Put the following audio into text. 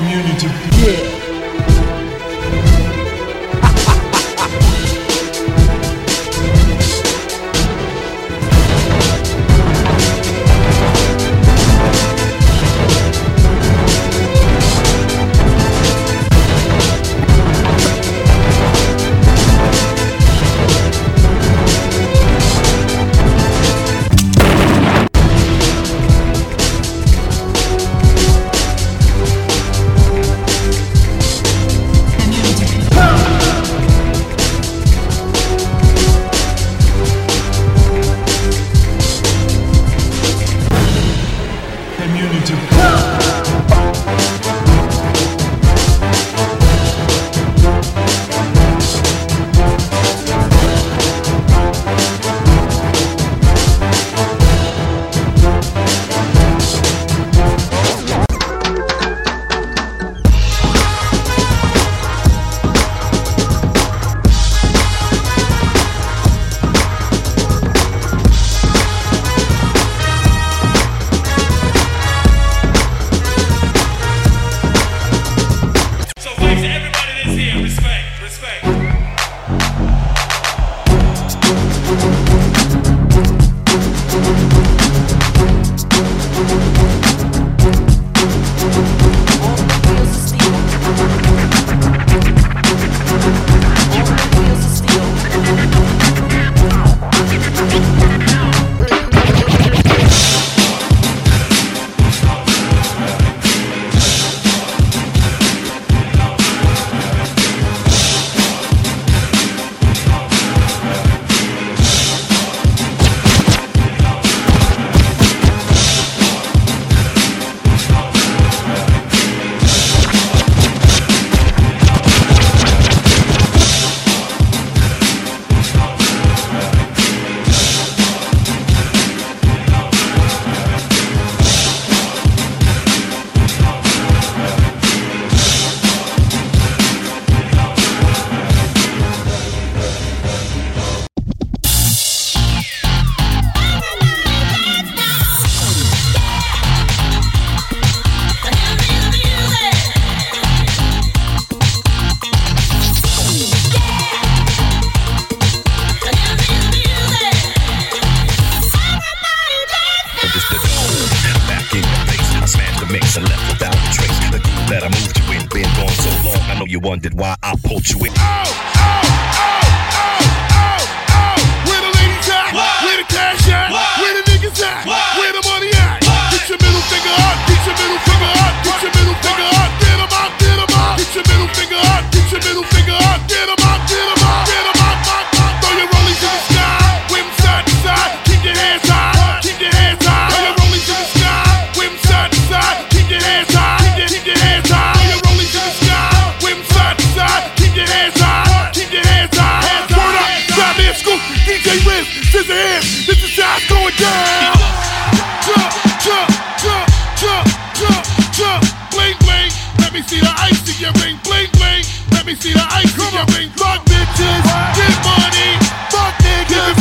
Community. Yeah. You wondered why I pulled you in. Where the ladies at? Where the cash at? Where the niggas at? Where the money at? Get your middle finger up. Get your middle finger up. Get your middle finger up. Get 'em out. Get 'em out. Get your middle finger up. Get your middle finger up. Get 'em out. Get 'em out. Get 'em out. Throw your rollies in the sky. Whip 'em side to side. Keep your hands high. Keep your hands high. Throw your rollies in the sky. Whip 'em side to side. Keep your hands high. Keep your hands high. Throw your rollies in the sky. Whip 'em side to side. Keep your hands high. Keep your hands high. Word up. Grab me a scoop. DJ Riz. Scissor hands. This is how it's going down. Jump, jump, jump, jump, jump, jump. Bling, bling. Let me see the ice in your ring. Bling, bling. Let me see the ice in your ring. Fuck bitches. Get money. Fuck niggas.